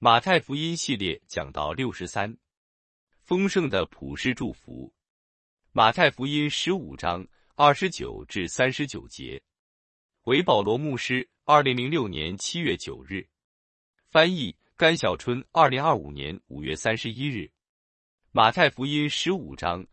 马太福音系列讲到63，丰盛的普世祝福。马太福音15章29至39节。韦保罗牧师，2006年7月9日。翻译：甘小春，2025年5月31日。马太福音15章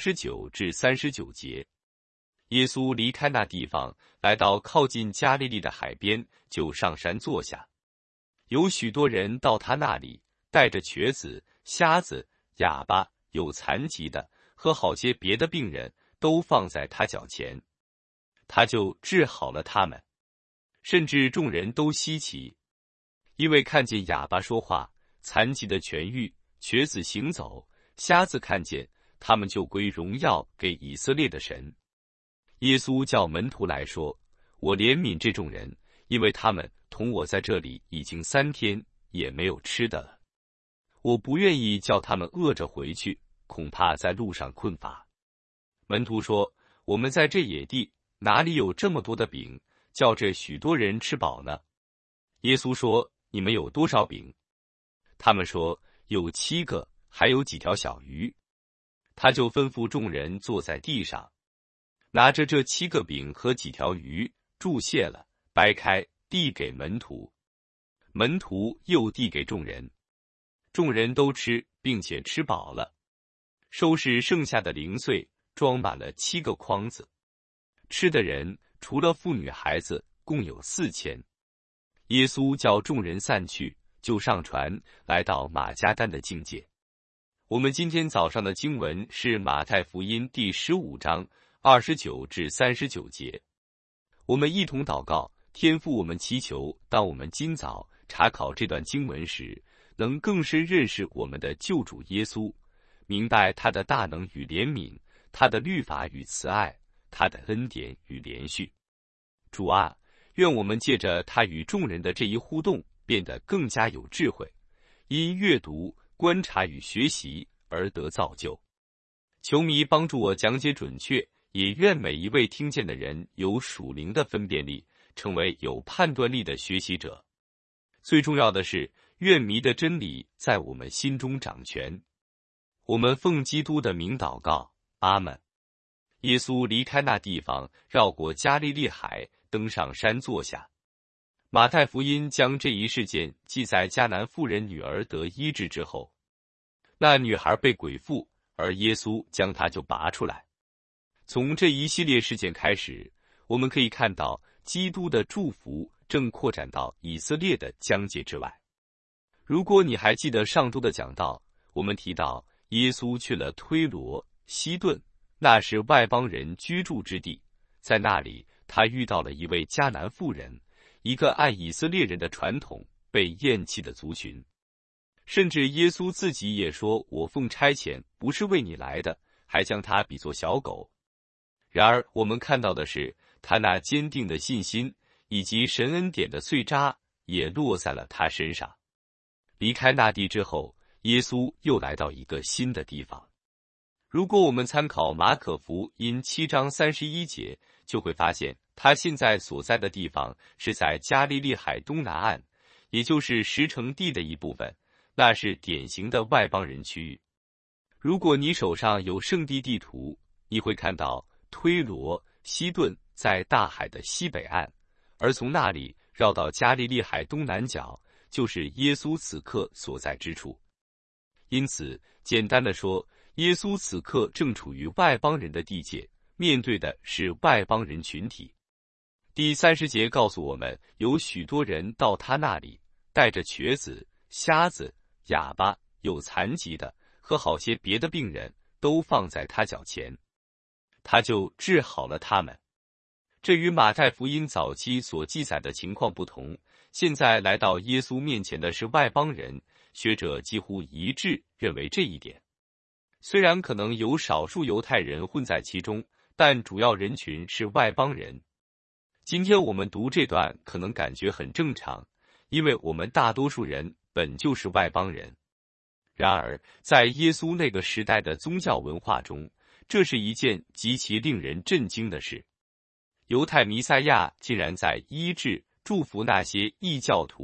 29至39节。耶稣离开那地方，来到靠近加利利的海边，就上山坐下。有许多人到他那里，带着瘸子、瞎子、哑巴、有残疾的和好些别的病人，都放在他脚前，他就治好了他们。甚至众人都稀奇，因为看见哑巴说话，残疾的痊愈，瘸子行走，瞎子看见，他们就归荣耀给以色列的神。耶稣叫门徒来说：“我怜悯这众人，因为他们同我在这里已经3天，也没有吃的了。我不愿意叫他们饿着回去，恐怕在路上困乏。”门徒说：“我们在这野地，哪里有这么多的饼，叫这许多人吃饱呢？”耶稣说：“你们有多少饼？”他们说：“有7个，还有几条小鱼。”他就吩咐众人坐在地上，拿着这7个饼和几条鱼，祝谢了，掰开，递给门徒。门徒又递给众人，众人都吃，并且吃饱了，收拾剩下的零碎，装满了7个筐子。吃的人除了妇女孩子，共有4000。耶稣叫众人散去，就上船，来到马加丹的境界。我们今天早上的经文是马太福音第15章29至39节。我们一同祷告，天父，我们祈求，当我们今早查考这段经文时，能更深认识我们的救主耶稣，明白他的大能与怜悯，他的律法与慈爱，他的恩典与连续。主啊，愿我们借着他与众人的这一互动，变得更加有智慧，因阅读、观察与学习而得造就。求祢帮助我讲解准确，也愿每一位听见的人有属灵的分辨力，成为有判断力的学习者。最重要的是，愿祢的真理在我们心中掌权。我们奉基督的名祷告，阿们。耶稣离开那地方，绕过加利利海，登上山坐下。马太福音将这一事件记在迦南妇人女儿得医治之后。那女孩被鬼附，而耶稣将她就拔出来。从这一系列事件开始，我们可以看到基督的祝福正扩展到以色列的疆界之外。如果你还记得上周的讲道，我们提到耶稣去了推罗、西顿，那是外邦人居住之地。在那里，他遇到了一位迦南妇人，一个按以色列人的传统被厌弃的族群。甚至耶稣自己也说：“我奉差遣，不是为你来的。”还将他比作小狗。然而，我们看到的是，他那坚定的信心以及神恩典的碎渣也落在了他身上。离开那地之后，耶稣又来到一个新的地方。如果我们参考马可福音7章31节，就会发现他现在所在的地方是在加利利海东南岸，也就是十城地的一部分，那是典型的外邦人区域。如果你手上有圣地地图，你会看到推罗、西顿在大海的西北岸，而从那里绕到加利利海东南角，就是耶稣此刻所在之处。因此，简单的说，耶稣此刻正处于外邦人的地界，面对的是外邦人群体。第30节告诉我们，有许多人到他那里，带着瘸子、瞎子、哑巴、有残疾的和好些别的病人，都放在他脚前，他就治好了他们。这与马太福音早期所记载的情况不同，现在来到耶稣面前的是外邦人，学者几乎一致认为这一点。虽然可能有少数犹太人混在其中，但主要人群是外邦人。今天我们读这段可能感觉很正常，因为我们大多数人本就是外邦人。然而，在耶稣那个时代的宗教文化中，这是一件极其令人震惊的事。犹太弥赛亚竟然在医治、祝福那些异教徒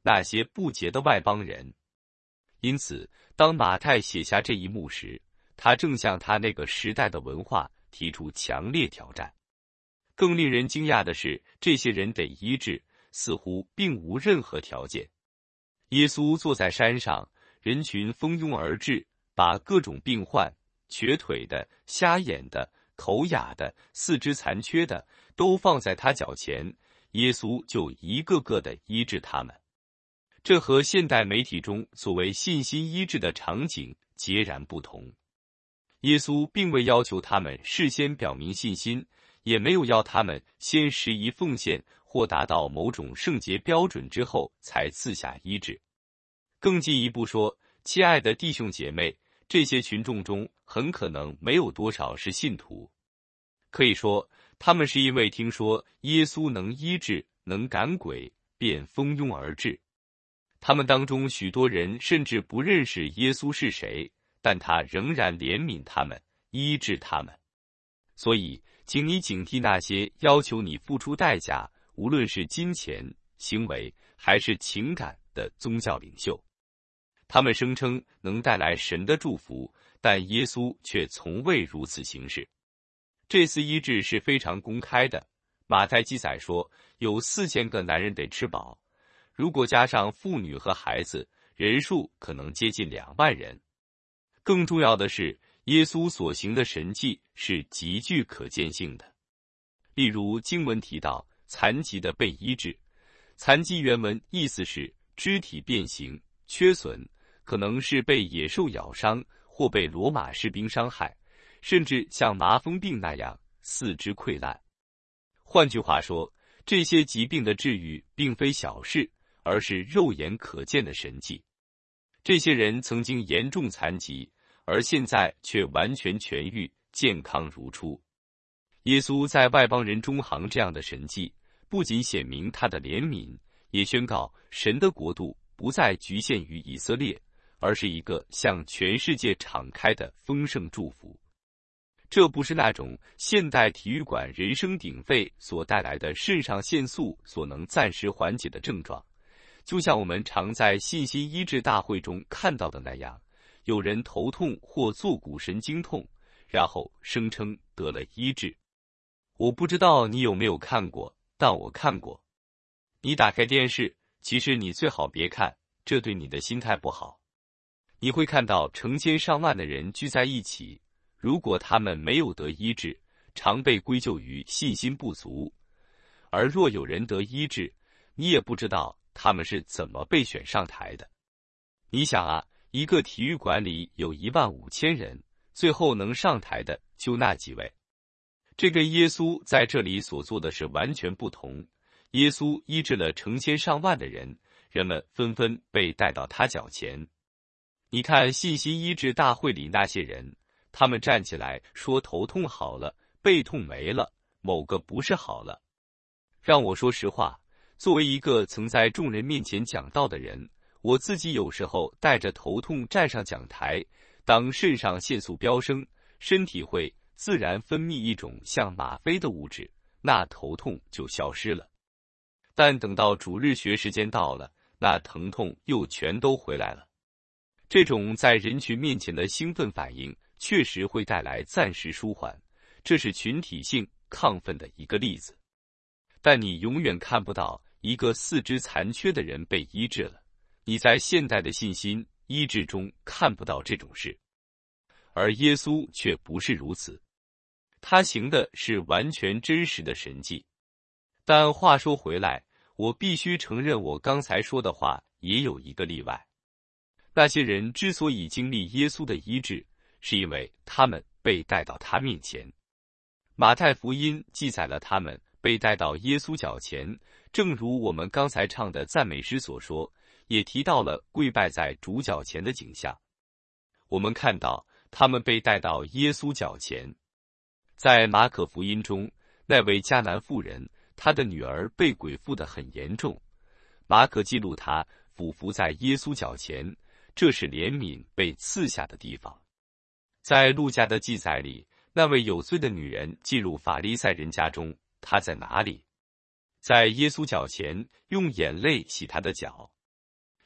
那些不洁的外邦人。因此，当马太写下这一幕时，他正向他那个时代的文化提出强烈挑战。更令人惊讶的是，这些人得医治，似乎并无任何条件。耶稣坐在山上，人群蜂拥而至，把各种病患、瘸腿的、瞎眼的、口哑的、四肢残缺的，都放在他脚前，耶稣就一个个的医治他们。这和现代媒体中所谓信心医治的场景截然不同。耶稣并未要求他们事先表明信心，也没有要他们先拾遗奉献或达到某种圣洁标准之后才赐下医治。更进一步说，亲爱的弟兄姐妹，这些群众中很可能没有多少是信徒。可以说，他们是因为听说耶稣能医治、能赶鬼，便蜂拥而至。他们当中许多人甚至不认识耶稣是谁，但他仍然怜悯他们，医治他们。所以，请你警惕那些要求你付出代价，无论是金钱、行为还是情感的宗教领袖。他们声称能带来神的祝福，但耶稣却从未如此行事。这次医治是非常公开的。马太记载说，有4000个男人得吃饱，如果加上妇女和孩子，人数可能接近2万人。更重要的是，耶稣所行的神迹是极具可见性的。例如经文提到残疾的被医治，残疾原文意思是肢体变形、缺损，可能是被野兽咬伤或被罗马士兵伤害，甚至像麻风病那样四肢溃烂。换句话说，这些疾病的治愈并非小事，而是肉眼可见的神迹。这些人曾经严重残疾，而现在却完全痊愈，健康如初。耶稣在外邦人中行这样的神迹，不仅显明他的怜悯，也宣告神的国度不再局限于以色列，而是一个向全世界敞开的丰盛祝福。这不是那种现代体育馆人声鼎沸所带来的肾上腺素所能暂时缓解的症状，就像我们常在信心医治大会中看到的那样，有人头痛或坐骨神经痛，然后声称得了医治。我不知道你有没有看过，但我看过。你打开电视，其实你最好别看，这对你的心态不好。你会看到成千上万的人聚在一起，如果他们没有得医治，常被归咎于信心不足；而若有人得医治，你也不知道他们是怎么被选上台的。你想啊，一个体育馆里有15000人，最后能上台的就那几位。这跟耶稣在这里所做的是完全不同。耶稣医治了成千上万的人，人们纷纷被带到他脚前。你看信心医治大会里那些人，他们站起来说头痛好了，背痛没了，某个不是好了。让我说实话，作为一个曾在众人面前讲道的人，我自己有时候带着头痛站上讲台，当肾上腺素飙升，身体会自然分泌一种像吗啡的物质，那头痛就消失了。但等到主日学时间到了，那疼痛又全都回来了。这种在人群面前的兴奋反应确实会带来暂时舒缓，这是群体性亢奋的一个例子。但你永远看不到一个四肢残缺的人被医治了，你在现代的信心医治中看不到这种事。而耶稣却不是如此，他行的是完全真实的神迹。但话说回来，我必须承认我刚才说的话也有一个例外。那些人之所以经历耶稣的医治，是因为他们被带到他面前。马太福音记载了他们被带到耶稣脚前，正如我们刚才唱的赞美诗所说，也提到了跪拜在主脚前的景象。我们看到他们被带到耶稣脚前。在马可福音中，那位迦南妇人，她的女儿被鬼附得很严重。马可记录她俯伏在耶稣脚前，这是怜悯被赐下的地方。在路加的记载里，那位有罪的女人进入法利赛人家中，她在哪里？在耶稣脚前，用眼泪洗他的脚。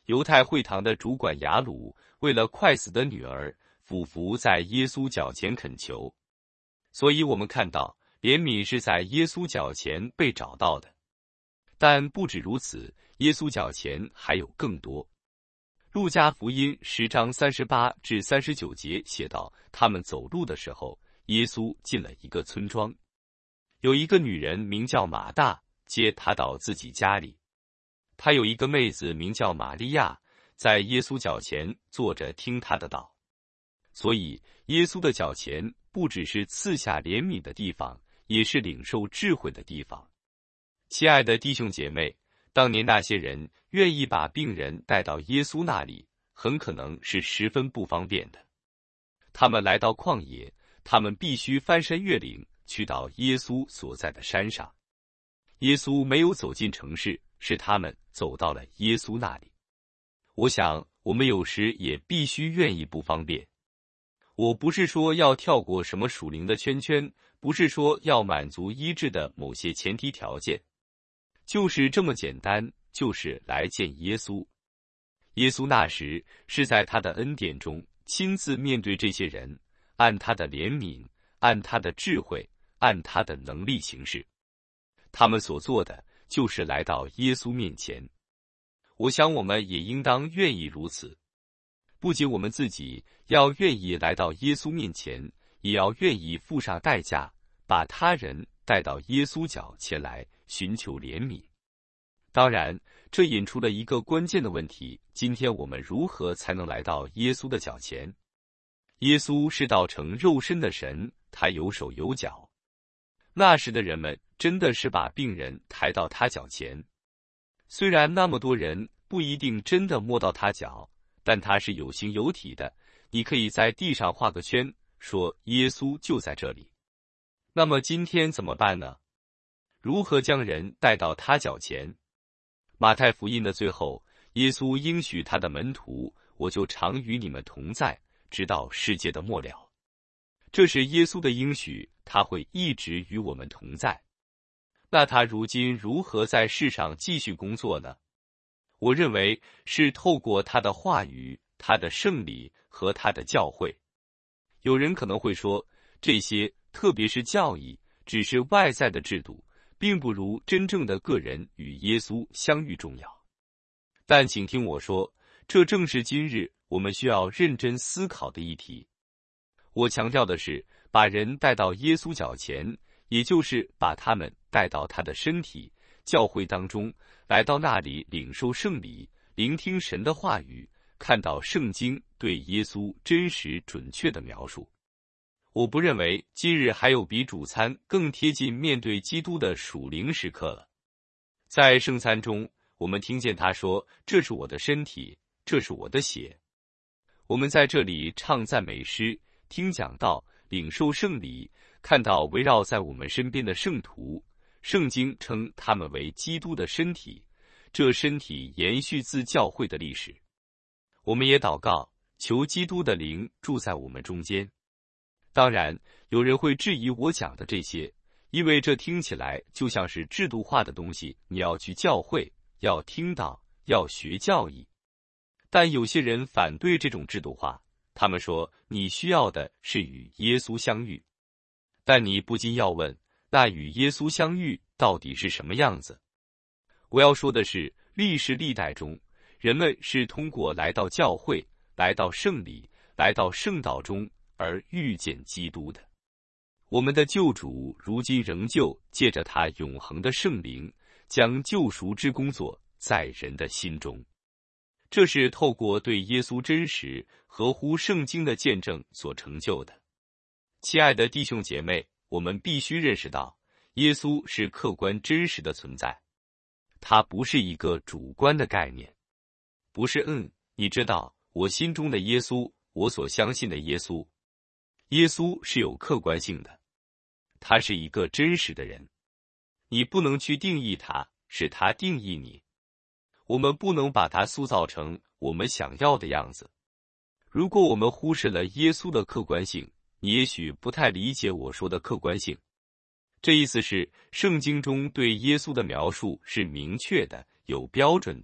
犹太会堂的主管雅鲁为了快死的女儿，俯伏在耶稣脚前恳求。所以我们看到，怜悯是在耶稣脚前被找到的。但不止如此，耶稣脚前还有更多。路加福音10章38至39节写道，他们走路的时候，耶稣进了一个村庄，有一个女人名叫马大，接他到自己家里。她有一个妹子名叫玛利亚，在耶稣脚前坐着听他的道。所以耶稣的脚前不只是赐下怜悯的地方，也是领受智慧的地方。亲爱的弟兄姐妹，当年那些人愿意把病人带到耶稣那里，很可能是十分不方便的。他们来到旷野，他们必须翻山越岭，去到耶稣所在的山上。耶稣没有走进城市，是他们走到了耶稣那里。我想，我们有时也必须愿意不方便。我不是说要跳过什么属灵的圈圈，不是说要满足医治的某些前提条件，就是这么简单，就是来见耶稣。耶稣那时是在他的恩典中亲自面对这些人，按他的怜悯，按他的智慧，按他的能力行事。他们所做的就是来到耶稣面前。我想我们也应当愿意如此。不仅我们自己要愿意来到耶稣面前，也要愿意付上代价，把他人带到耶稣脚前来寻求怜悯。当然，这引出了一个关键的问题：今天我们如何才能来到耶稣的脚前？耶稣是道成肉身的神，他有手有脚。那时的人们真的是把病人抬到他脚前，虽然那么多人不一定真的摸到他脚，但他是有形有体的，你可以在地上画个圈，说耶稣就在这里。那么今天怎么办呢？如何将人带到他脚前？马太福音的最后，耶稣应许他的门徒，我就常与你们同在，直到世界的末了。这是耶稣的应许，他会一直与我们同在。那他如今如何在世上继续工作呢？我认为是透过他的话语、他的圣礼和他的教诲。有人可能会说，这些特别是教义，只是外在的制度，并不如真正的个人与耶稣相遇重要。但请听我说，这正是今日我们需要认真思考的议题。我强调的是，把人带到耶稣脚前，也就是把他们带到他的身体、教会当中，来到那里领受圣礼，聆听神的话语，看到圣经对耶稣真实准确的描述。我不认为今日还有比主餐更贴近面对基督的属灵时刻了。在圣餐中，我们听见他说，这是我的身体，这是我的血。我们在这里唱赞美诗，听讲道，领受圣礼，看到围绕在我们身边的圣徒，圣经称他们为基督的身体，这身体延续自教会的历史。我们也祷告，求基督的灵住在我们中间。当然，有人会质疑我讲的这些，因为这听起来就像是制度化的东西，你要去教会，要听到，要学教义。但有些人反对这种制度化，他们说你需要的是与耶稣相遇。但你不禁要问，那与耶稣相遇到底是什么样子？我要说的是，历世历代中，人们是通过来到教会，来到圣礼，来到圣道中而遇见基督的。我们的救主如今仍旧借着他永恒的圣灵，将救赎之工作在人的心中。这是透过对耶稣真实、合乎圣经的见证所成就的。亲爱的弟兄姐妹，我们必须认识到，耶稣是客观真实的存在，他不是一个主观的概念，不是你知道，我心中的耶稣，我所相信的耶稣。耶稣是有客观性的，他是一个真实的人，你不能去定义他，是他定义你。我们不能把它塑造成我们想要的样子。如果我们忽视了耶稣的客观性，你也许不太理解我说的客观性。这意思是，圣经中对耶稣的描述是明确的、有标准的，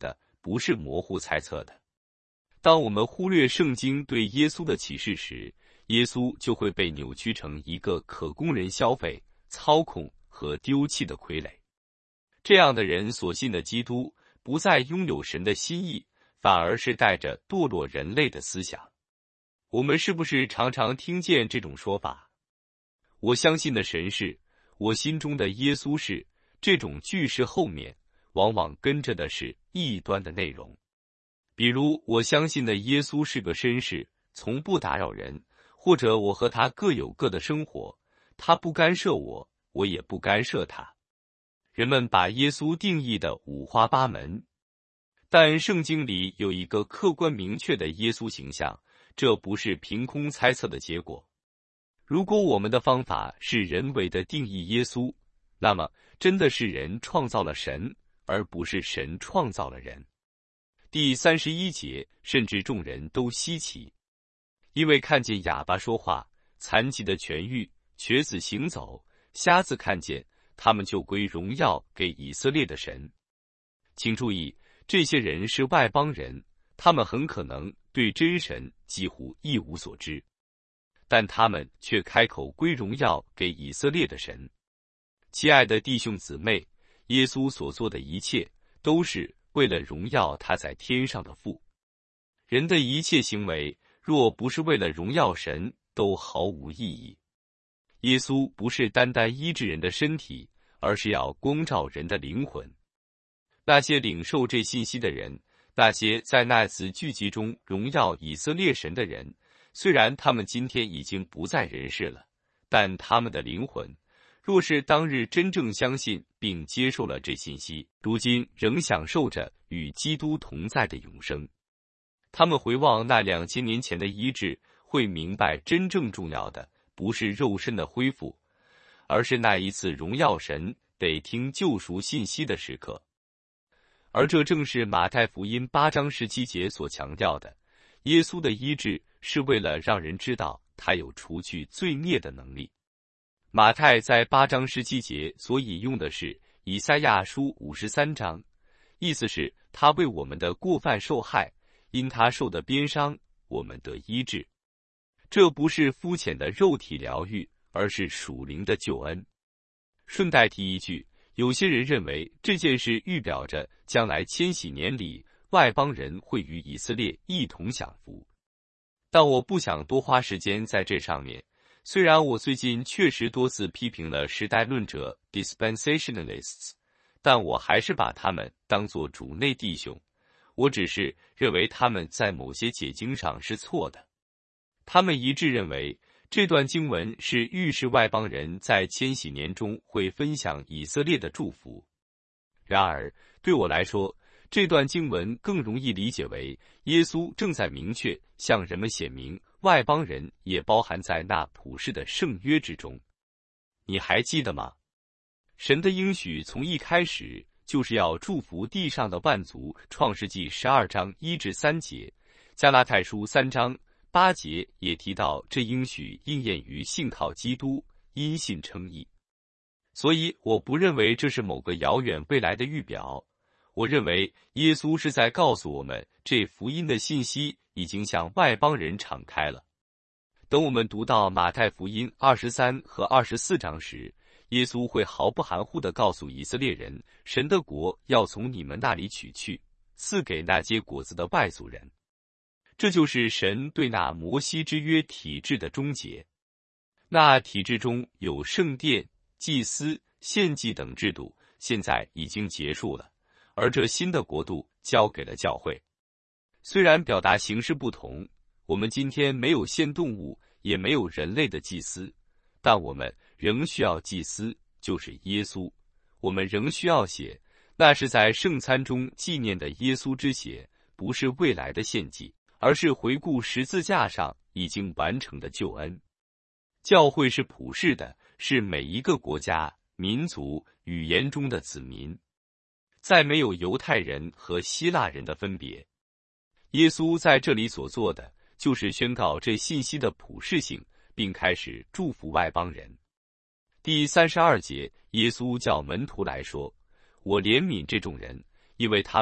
不是模糊猜测的。当我们忽略圣经对耶稣的启示时，耶稣就会被扭曲成一个可供人消费、操控和丢弃的傀儡。这样的人所信的基督，不再拥有神的心意，反而是带着堕落人类的思想。我们是不是常常听见这种说法？我相信的神是，我心中的耶稣是，这种句式后面往往跟着的是异端的内容。比如，我相信的耶稣是个绅士，从不打扰人，或者我和他各有各的生活，他不干涉我，我也不干涉他。人们把耶稣定义的五花八门，但圣经里有一个客观明确的耶稣形象，这不是凭空猜测的结果。如果我们的方法是人为的定义耶稣，那么真的是人创造了神，而不是神创造了人。第31节，甚至众人都稀奇，因为看见哑巴说话，残疾的痊愈，瘸子行走，瞎子看见，他们就归荣耀给以色列的神。请注意，这些人是外邦人，他们很可能对真神几乎一无所知，但他们却开口归荣耀给以色列的神。亲爱的弟兄姊妹，耶稣所做的一切都是为了荣耀他在天上的父。人的一切行为，若不是为了荣耀神，都毫无意义。耶稣不是单单医治人的身体，而是要光照人的灵魂。那些领受这信息的人，那些在那次聚集中荣耀以色列神的人，虽然他们今天已经不在人世了，但他们的灵魂，若是当日真正相信并接受了这信息，如今仍享受着与基督同在的永生。他们回望那2000年前的医治，会明白真正重要的不是肉身的恢复，而是那一次荣耀神得听救赎信息的时刻。而这正是马太福音8章17节所强调的，耶稣的医治是为了让人知道他有除去罪孽的能力。马太在8章17节所引用的是以赛亚书53章，意思是他为我们的过犯受害，因他受的鞭伤，我们得医治。这不是肤浅的肉体疗愈，而是属灵的救恩。顺带提一句，有些人认为这件事预表着将来千禧年里外邦人会与以色列一同享福，但我不想多花时间在这上面。虽然我最近确实多次批评了时代论者 dispensationalists， 但我还是把他们当作主内弟兄。我只是认为他们在某些解经上是错的。他们一致认为这段经文是预示外邦人在千禧年中会分享以色列的祝福。然而，对我来说，这段经文更容易理解为耶稣正在明确向人们显明，外邦人也包含在那普世的圣约之中。你还记得吗？神的应许从一开始就是要祝福地上的万族，创世纪12章1至3节，加拉太书3章8节也提到这应许应验于信靠基督，因信称义。所以我不认为这是某个遥远未来的预表，我认为耶稣是在告诉我们，这福音的信息已经向外邦人敞开了。等我们读到马太福音23和24章时，耶稣会毫不含糊地告诉以色列人，神的国要从你们那里取去，赐给那结果子的外族人。这就是神对那摩西之约体制的终结。那体制中有圣殿、祭司、献祭等制度，现在已经结束了，而这新的国度交给了教会。虽然表达形式不同，我们今天没有献动物，也没有人类的祭司，但我们仍需要祭司，就是耶稣。我们仍需要血，那是在圣餐中纪念的耶稣之血，不是未来的献祭，而是回顾十字架上已经完成的救恩。教会是普世的，是每一个国家、民族、语言中的子民，再没有犹太人和希腊人的分别。耶稣在这里所做的，就是宣告这信息的普世性，并开始祝福外邦人。第32节，耶稣叫门徒来说：“我怜悯这种人，因为他们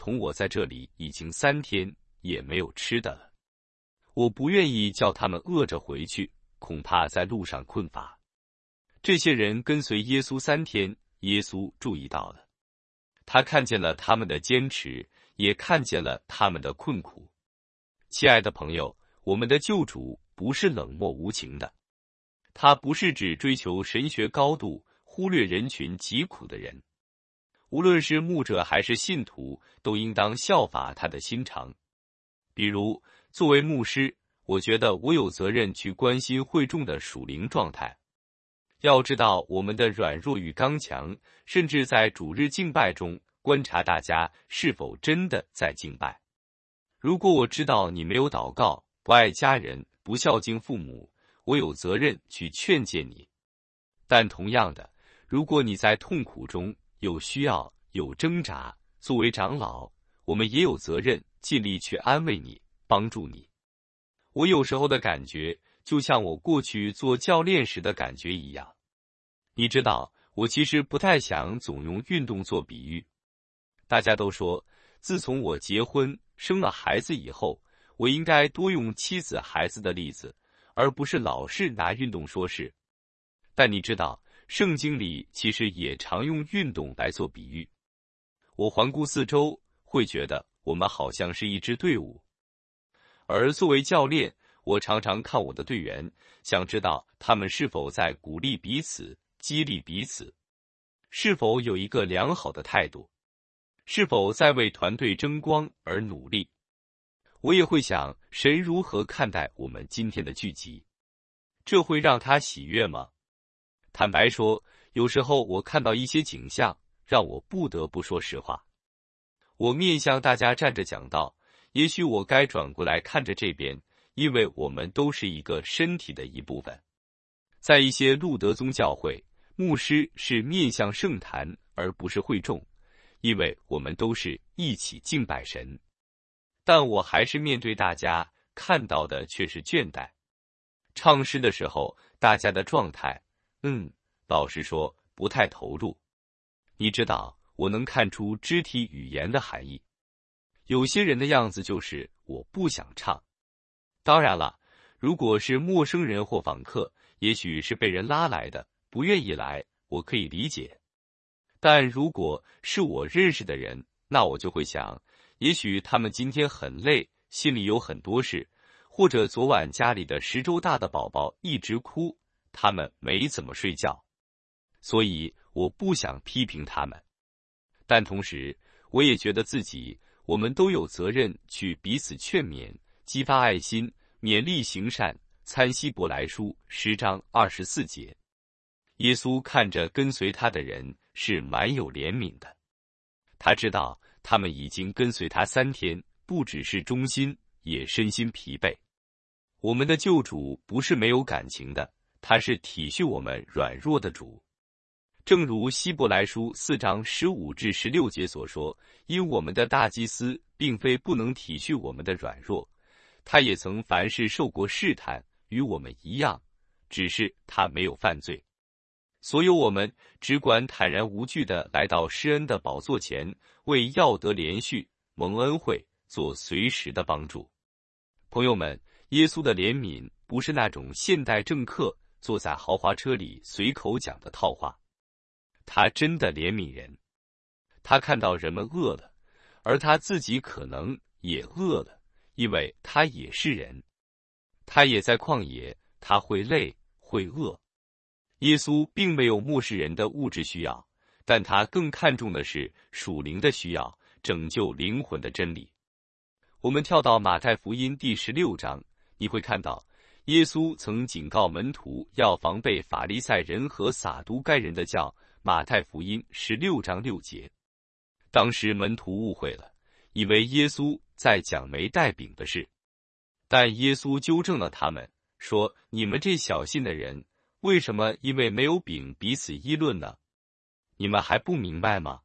同我在这里已经3天，也没有吃的了。我不愿意叫他们饿着回去，恐怕在路上困乏。”这些人跟随耶稣3天，耶稣注意到了，他看见了他们的坚持，也看见了他们的困苦。亲爱的朋友，我们的救主不是冷漠无情的，他不是只追求神学高度，忽略人群疾苦的人。无论是牧者还是信徒，都应当效法他的心肠。比如，作为牧师，我觉得我有责任去关心会众的属灵状态。要知道我们的软弱与刚强，甚至在主日敬拜中观察大家是否真的在敬拜。如果我知道你没有祷告，不爱家人，不孝敬父母，我有责任去劝诫你。但同样的，如果你在痛苦中有需要、有挣扎，作为长老，我们也有责任尽力去安慰你，帮助你。我有时候的感觉，就像我过去做教练时的感觉一样。你知道，我其实不太想总用运动做比喻。大家都说，自从我结婚生了孩子以后，我应该多用妻子孩子的例子，而不是老是拿运动说事。但你知道，圣经里其实也常用运动来做比喻。我环顾四周，会觉得我们好像是一支队伍。而作为教练，我常常看我的队员，想知道他们是否在鼓励彼此、激励彼此，是否有一个良好的态度，是否在为团队争光而努力。我也会想，神如何看待我们今天的聚集？这会让他喜悦吗？坦白说，有时候我看到一些景象，让我不得不说实话。我面向大家站着讲道，也许我该转过来看着这边，因为我们都是一个身体的一部分。在一些路德宗教会，牧师是面向圣坛，而不是会众，因为我们都是一起敬拜神。但我还是面对大家，看到的却是倦怠。唱诗的时候，大家的状态，老实说，不太投入。你知道，我能看出肢体语言的含义。有些人的样子就是我不想唱。当然了，如果是陌生人或访客，也许是被人拉来的，不愿意来，我可以理解。但如果是我认识的人，那我就会想，也许他们今天很累，心里有很多事，或者昨晚家里的10周大的宝宝一直哭，他们没怎么睡觉。所以我不想批评他们。但同时，我也觉得我们都有责任去彼此劝勉，激发爱心，勉励行善。参希伯来书10章24节。耶稣看着跟随他的人是蛮有怜悯的，他知道他们已经跟随他3天，不只是忠心，也身心疲惫。我们的救主不是没有感情的，他是体恤我们软弱的主。正如希伯来书4章15至16节所说，因我们的大祭司并非不能体恤我们的软弱，他也曾凡事受过试探，与我们一样，只是他没有犯罪。所有我们只管坦然无惧地来到施恩的宝座前，为要得连续蒙恩惠做随时的帮助。朋友们，耶稣的怜悯不是那种现代政客坐在豪华车里随口讲的套话，他真的怜悯人。他看到人们饿了，而他自己可能也饿了，因为他也是人。他也在旷野，他会累，会饿。耶稣并没有漠视人的物质需要，但他更看重的是属灵的需要，拯救灵魂的真理。我们跳到马太福音第16章，你会看到耶稣曾警告门徒要防备法利赛人和撒都该人的教。马太福音16章6节。当时门徒误会了，以为耶稣在讲没带饼的事，但耶稣纠正了他们，说：你们这小信的人，为什么因为没有饼彼此议论呢？你们还不明白吗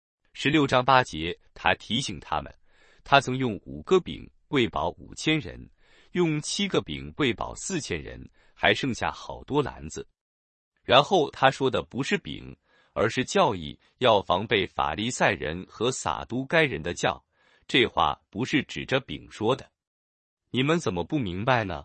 ？16章8节，他提醒他们，他曾用5个饼喂饱5000人，用7个饼喂饱4000人，还剩下好多篮子。然后他说的不是饼， 而是教义，要防备法利赛人和撒都该人的教。这话不是指着饼说的，你们怎么不明白呢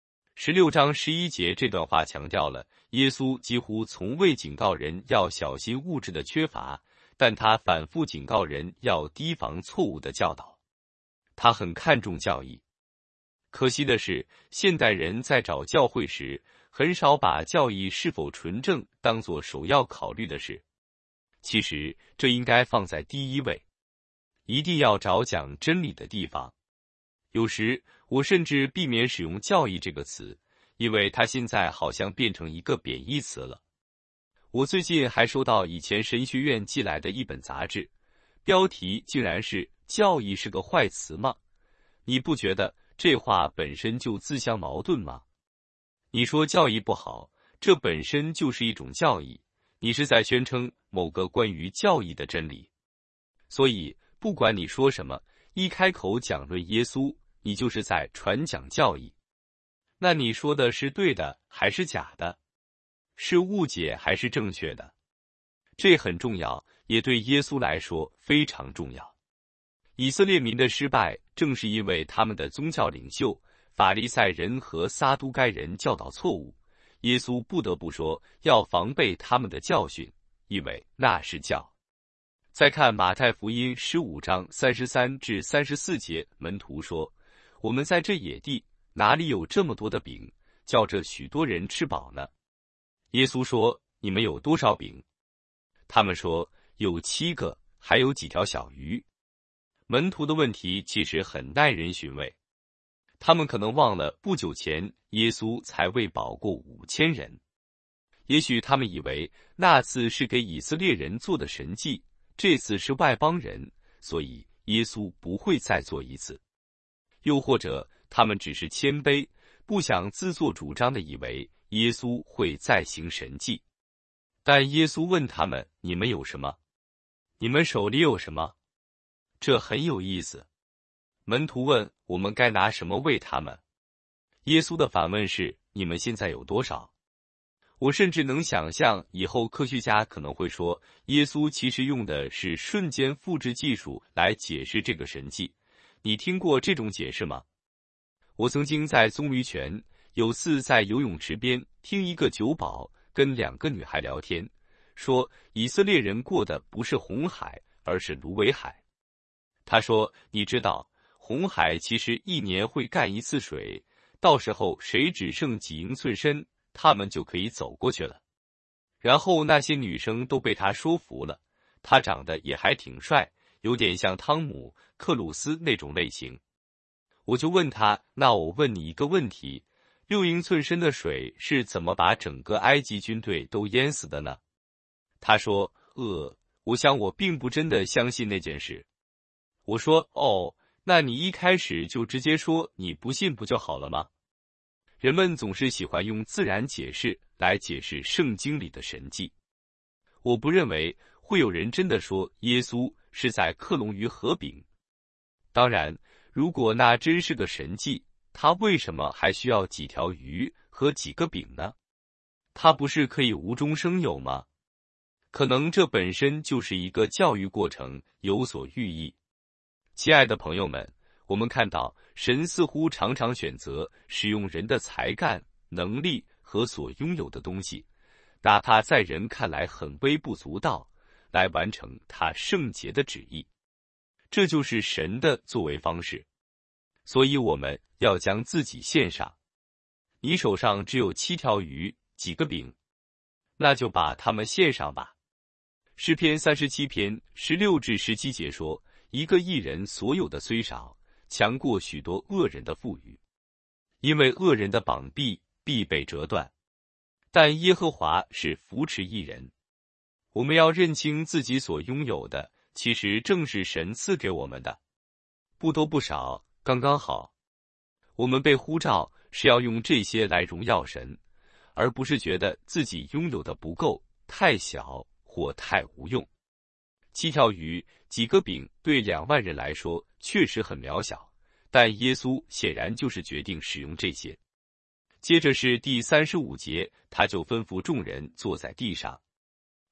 ？16章11节这段话强调了耶稣几乎从未警告人要小心物质的缺乏，但他反复警告人要提防错误的教导。他很看重教义。可惜的是，现代人在找教会时，很少把教义是否纯正当作首要考虑的事。其实这应该放在第一位，一定要找讲真理的地方。有时我甚至避免使用教义这个词，因为它现在好像变成一个贬义词了。我最近还收到以前神学院寄来的一本杂志，标题竟然是教义是个坏词吗？你不觉得这话本身就自相矛盾吗？你说教义不好，这本身就是一种教义，你是在宣称某个关于教义的真理。所以不管你说什么，一开口讲论耶稣，你就是在传讲教义。那你说的是对的还是假的？是误解还是正确的？这很重要，也对耶稣来说非常重要。以色列民的失败，正是因为他们的宗教领袖法利赛人和撒都该人教导错误。耶稣不得不说要防备他们的教训，因为那是教。再看马太福音15章33至34节，门徒说：“我们在这野地哪里有这么多的饼，叫这许多人吃饱呢？”耶稣说：“你们有多少饼？”他们说：“有7个，还有几条小鱼。”门徒的问题其实很耐人寻味，他们可能忘了不久前耶稣才喂饱过5000人。也许他们以为那次是给以色列人做的神迹，这次是外邦人，所以耶稣不会再做一次。又或者他们只是谦卑，不想自作主张的以为耶稣会再行神迹。但耶稣问他们：“你们有什么？你们手里有什么？”这很有意思。门徒问：“我们该拿什么喂他们？”耶稣的反问是：“你们现在有多少？”我甚至能想象以后科学家可能会说，耶稣其实用的是瞬间复制技术来解释这个神迹。你听过这种解释吗？我曾经在棕榈泉有次在游泳池边听一个酒保跟2个女孩聊天，说以色列人过的不是红海，而是芦苇海。他说：“你知道，红海其实1年会干一次水，到时候水只剩几英寸深，他们就可以走过去了。”然后那些女生都被他说服了，他长得也还挺帅，有点像汤姆·克鲁斯那种类型。我就问他：“那我问你一个问题，6英寸深的水是怎么把整个埃及军队都淹死的呢？”他说：“我想我并不真的相信那件事。”我说：“哦，那你一开始就直接说你不信不就好了吗？”人们总是喜欢用自然解释来解释圣经里的神迹。我不认为会有人真的说耶稣是在克隆鱼和饼。当然，如果那真是个神迹，他为什么还需要几条鱼和几个饼呢？他不是可以无中生有吗？可能这本身就是一个教育过程，有所寓意。亲爱的朋友们，我们看到神似乎常常选择使用人的才干、能力和所拥有的东西，哪怕在人看来很微不足道，来完成他圣洁的旨意。这就是神的作为方式。所以我们要将自己献上。你手上只有7条鱼，几个饼，那就把它们献上吧。诗篇37篇16至17节说：“一个义人所有的虽少，强过许多恶人的富裕，因为恶人的膀臂必被折断，但耶和华是扶持义人。”我们要认清自己所拥有的，其实正是神赐给我们的，不多不少，刚刚好。我们被呼召是要用这些来荣耀神，而不是觉得自己拥有的不够，太小或太无用。7条鱼、几个饼对2万人来说确实很渺小，但耶稣显然就是决定使用这些。接着是第35节，他就吩咐众人坐在地上。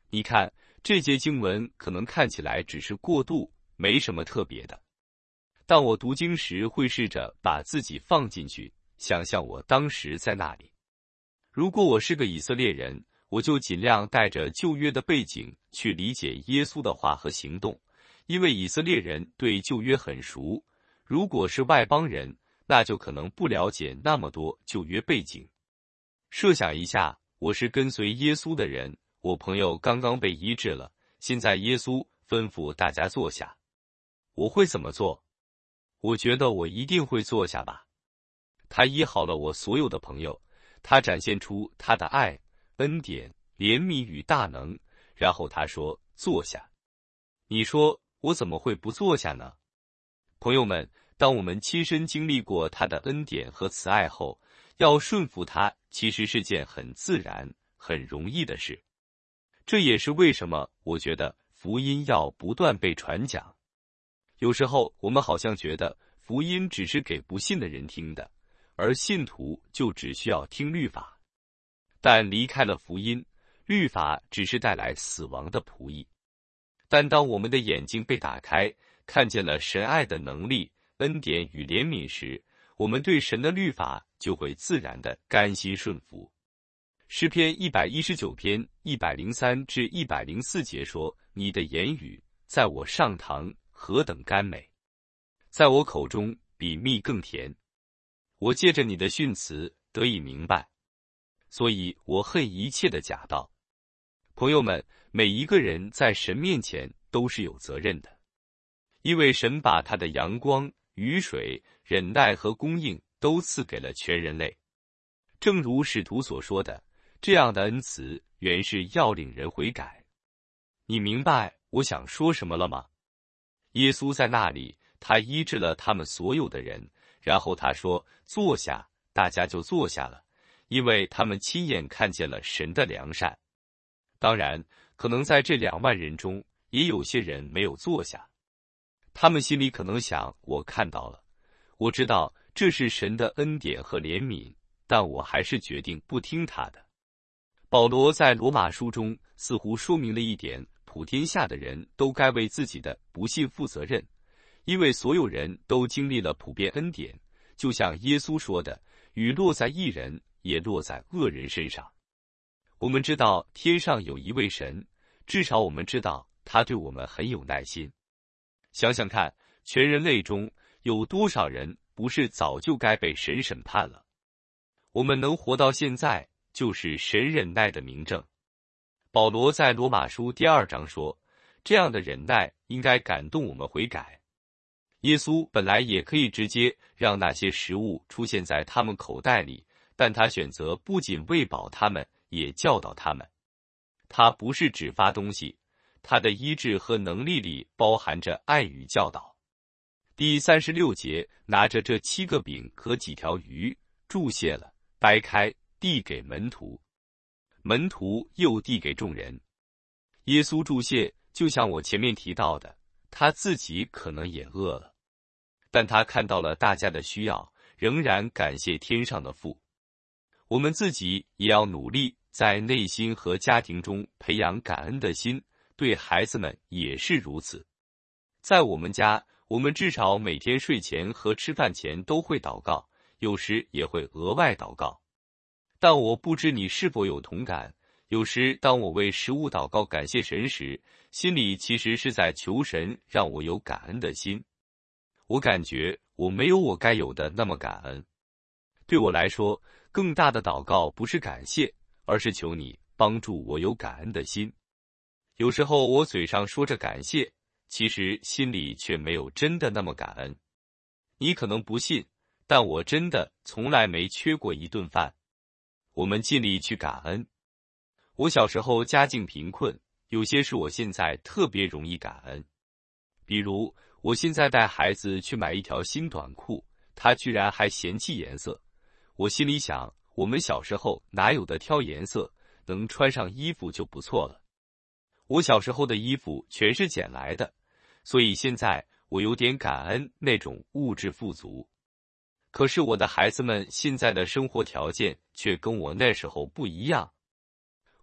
你看，这节经文可能看起来只是过渡，没什么特别的。但我读经时会试着把自己放进去，想象我当时在那里。如果我是个以色列人，我就尽量带着旧约的背景去理解耶稣的话和行动，因为以色列人对旧约很熟。如果是外邦人，那就可能不了解那么多旧约背景。设想一下，我是跟随耶稣的人，我朋友刚刚被医治了，现在耶稣吩咐大家坐下，我会怎么做？我觉得我一定会坐下吧。他医好了我所有的朋友，他展现出他的爱、恩典、怜悯与大能，然后他说坐下。你说我怎么会不坐下呢？朋友们，当我们亲身经历过他的恩典和慈爱后，要顺服他其实是件很自然、很容易的事。这也是为什么我觉得福音要不断被传讲。有时候我们好像觉得福音只是给不信的人听的，而信徒就只需要听律法。但离开了福音，律法只是带来死亡的仆役。但当我们的眼睛被打开，看见了神爱的能力、恩典与怜悯时，我们对神的律法就会自然的甘心顺服。诗篇119篇103至104节说：你的言语在我上膛何等甘美，在我口中比蜜更甜。我借着你的训词得以明白，所以我恨一切的假道。朋友们，每一个人在神面前都是有责任的，因为神把他的阳光、雨水、忍耐和供应都赐给了全人类。正如使徒所说的，这样的恩慈原是要领人悔改。你明白我想说什么了吗？耶稣在那里，他医治了他们所有的人，然后他说坐下，大家就坐下了，因为他们亲眼看见了神的良善。当然，可能在这2万人中，也有些人没有坐下。他们心里可能想，我看到了，我知道这是神的恩典和怜悯，但我还是决定不听他的。保罗在罗马书中似乎说明了一点，普天下的人都该为自己的不信负责任，因为所有人都经历了普遍恩典，就像耶稣说的，雨落在义人，也落在恶人身上。我们知道天上有一位神，至少我们知道他对我们很有耐心。想想看，全人类中有多少人不是早就该被神审判了？我们能活到现在，就是神忍耐的明证。保罗在罗马书第2章说，这样的忍耐应该感动我们悔改。耶稣本来也可以直接让那些食物出现在他们口袋里，但他选择不仅喂饱他们，也教导他们。他不是只发东西，他的医治和能力里包含着爱与教导。第36节，拿着这7个饼和几条鱼，祝谢了，掰开，递给门徒。门徒又递给众人。耶稣祝谢，就像我前面提到的，他自己可能也饿了，但他看到了大家的需要，仍然感谢天上的父。我们自己也要努力在内心和家庭中培养感恩的心，对孩子们也是如此。在我们家，我们至少每天睡前和吃饭前都会祷告，有时也会额外祷告。但我不知你是否有同感，有时当我为食物祷告感谢神时，心里其实是在求神让我有感恩的心。我感觉我没有我该有的那么感恩。对我来说，更大的祷告不是感谢，而是求你帮助我有感恩的心。有时候我嘴上说着感谢，其实心里却没有真的那么感恩。你可能不信，但我真的从来没缺过一顿饭。我们尽力去感恩。我小时候家境贫困，有些事我现在特别容易感恩。比如，我现在带孩子去买一条新短裤，他居然还嫌弃颜色。我心里想，我们小时候哪有的挑颜色，能穿上衣服就不错了。我小时候的衣服全是捡来的，所以现在我有点感恩那种物质富足。可是我的孩子们现在的生活条件却跟我那时候不一样。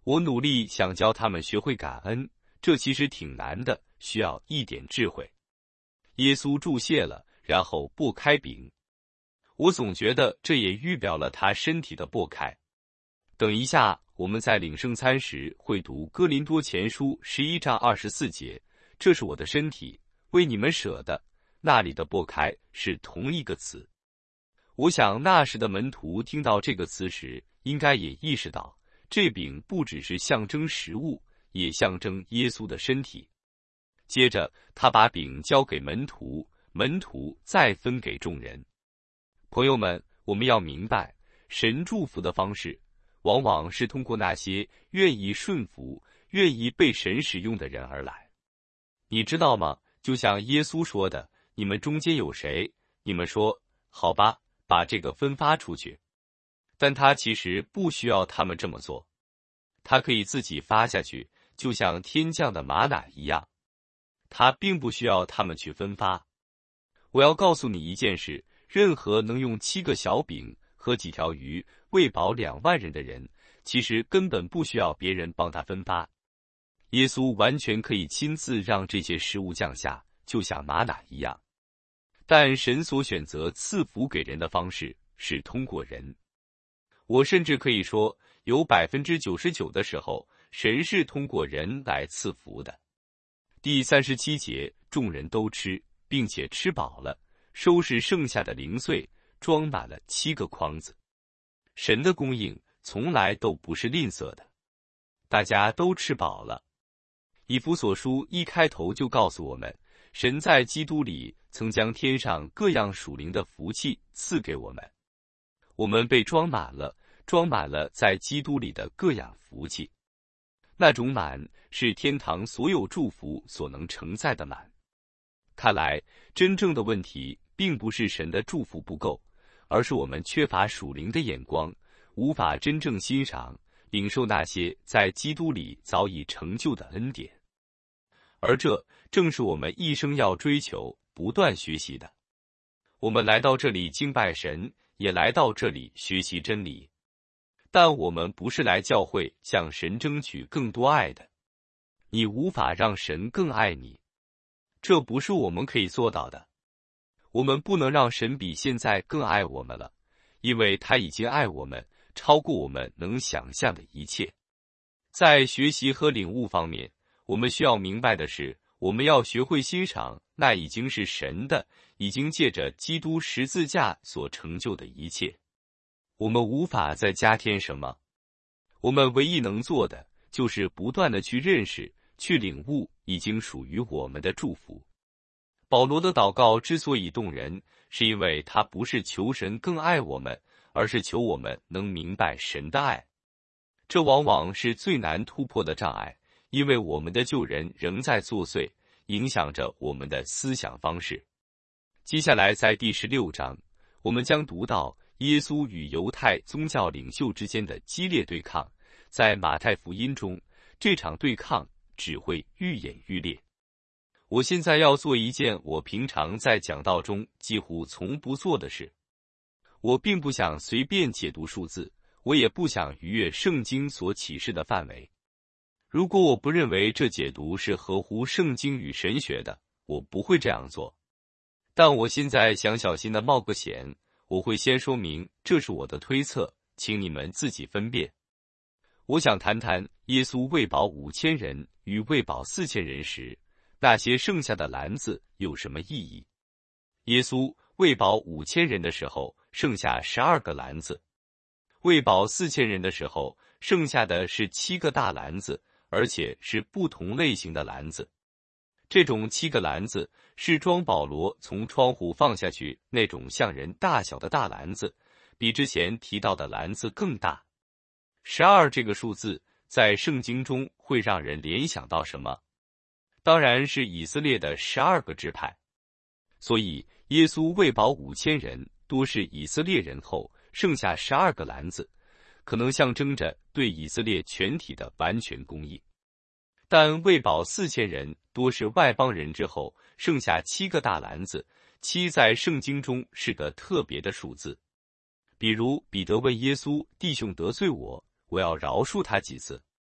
我努力想教他们学会感恩，这其实挺难的，需要一点智慧。耶稣祝谢了，然后擘开饼。我总觉得这也预表了他身体的擘开。等一下，我们在领圣餐时会读哥林多前书11章24节，这是我的身体，为你们舍的。那里的擘开是同一个词。我想那时的门徒听到这个词时，应该也意识到，这饼不只是象征食物，也象征耶稣的身体。接着，他把饼交给门徒，门徒再分给众人。朋友们，我们要明白，神祝福的方式，往往是通过那些愿意顺服、愿意被神使用的人而来。你知道吗？就像耶稣说的，你们中间有谁？你们说，好吧，把这个分发出去。但他其实不需要他们这么做，他可以自己发下去，就像天降的玛瑙一样。他并不需要他们去分发。我要告诉你一件事，任何能用7个小饼和几条鱼喂饱2万人的人，其实根本不需要别人帮他分发。耶稣完全可以亲自让这些食物降下，就像玛瑙一样。但神所选择赐福给人的方式是通过人。我甚至可以说，有99%的时候，神是通过人来赐福的。第37节，众人都吃，并且吃饱了，收拾剩下的零碎，装满了7个筐子。神的供应从来都不是吝啬的，大家都吃饱了。以弗所书一开头就告诉我们，神在基督里曾将天上各样属灵的福气赐给我们，我们被装满了在基督里的各样福气。那种满是天堂所有祝福所能承载的满。看来，真正的问题并不是神的祝福不够，而是我们缺乏属灵的眼光，无法真正欣赏、领受那些在基督里早已成就的恩典。而这正是我们一生要追求、不断学习的。我们来到这里敬拜神，也来到这里学习真理。但我们不是来教会向神争取更多爱的。你无法让神更爱你，这不是我们可以做到的。我们不能让神比现在更爱我们了，因为他已经爱我们，超过我们能想象的一切。在学习和领悟方面，我们需要明白的是，我们要学会欣赏那已经是神的，已经借着基督十字架所成就的一切。我们无法再加添什么，我们唯一能做的就是不断地去认识、去领悟已经属于我们的祝福。保罗的祷告之所以动人，是因为他不是求神更爱我们，而是求我们能明白神的爱。这往往是最难突破的障碍，因为我们的旧人仍在作祟，影响着我们的思想方式。接下来在第16章，我们将读到耶稣与犹太宗教领袖之间的激烈对抗。在马太福音中，这场对抗只会愈演愈烈。我现在要做一件我平常在讲道中几乎从不做的事。我并不想随便解读数字，我也不想逾越圣经所启示的范围。如果我不认为这解读是合乎圣经与神学的，我不会这样做。但我现在想小心地冒个险，我会先说明这是我的推测，请你们自己分辨。我想谈谈耶稣喂饱5000人与喂饱4000人时，那些剩下的篮子有什么意义？耶稣喂饱5000人的时候，剩下12个篮子；喂饱4000人的时候，剩下的是7个大篮子，而且是不同类型的篮子。这种7个篮子是装保罗从窗户放下去那种像人大小的大篮子，比之前提到的篮子更大。12这个数字在圣经中会让人联想到什么？当然是以色列的12个支派。所以耶稣喂饱5000人，多是以色列人后，剩下12个篮子，可能象征着对以色列全体的完全供应。但喂饱4000人，多是外邦人之后，剩下7个大篮子，7在圣经中是个特别的数字。比如彼得问耶稣：弟兄得罪我，我要饶恕他几次？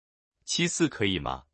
74可以吗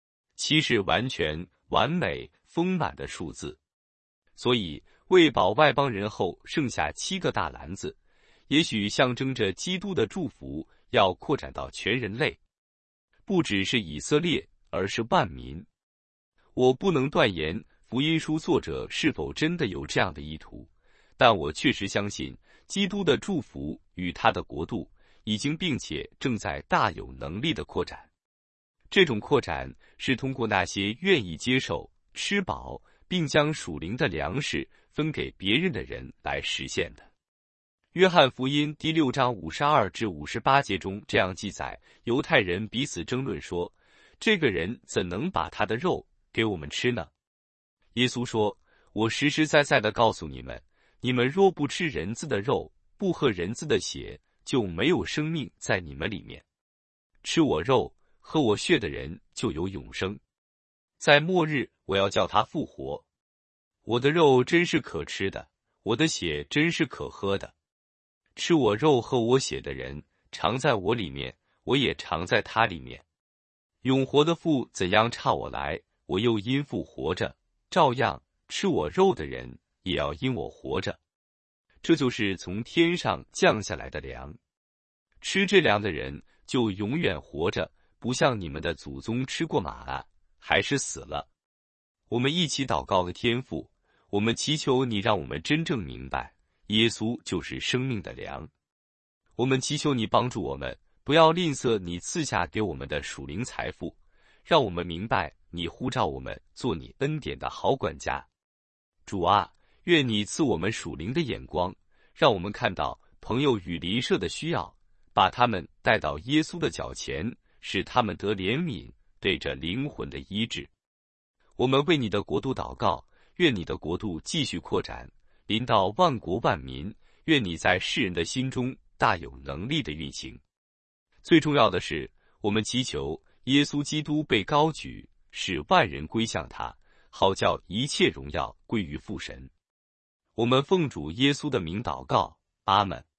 ？7是完全、完美、丰满的数字。所以喂饱外邦人后剩下7个大篮子，也许象征着基督的祝福要扩展到全人类，不只是以色列，而是万民。我不能断言福音书作者是否真的有这样的意图，但我确实相信基督的祝福与他的国度已经并且正在大有能力的扩展。这种扩展是通过那些愿意接受、吃饱，并将属灵的粮食分给别人的人来实现的。约翰福音第6章52至58节中这样记载，犹太人彼此争论说，这个人怎能把他的肉给我们吃呢？耶稣说，我实实在在地告诉你们，你们若不吃人子的肉，不喝人子的血，就没有生命在你们里面。吃我肉、喝我血的人就有永生，在末日我要叫他复活。我的肉真是可吃的，我的血真是可喝的。吃我肉喝我血的人常在我里面，我也常在他里面。永活的父怎样差我来，我又因父活着，照样吃我肉的人也要因我活着。这就是从天上降下来的粮。吃这粮的人就永远活着，不像你们的祖宗吃过玛纳，还是死了。我们一起祷告个天父，我们祈求你让我们真正明白，耶稣就是生命的粮。我们祈求你帮助我们，不要吝啬你赐下给我们的属灵财富，让我们明白你呼召我们做你恩典的好管家。主啊，愿你赐我们属灵的眼光，让我们看到朋友与邻舍的需要，把他们带到耶稣的脚前，使他们得怜悯，对着灵魂的医治。我们为你的国度祷告，愿你的国度继续扩展，临到万国万民，愿你在世人的心中大有能力的运行。最重要的是，我们祈求耶稣基督被高举，使万人归向他，好叫一切荣耀归于父神。我们奉主耶稣的名祷告，阿们。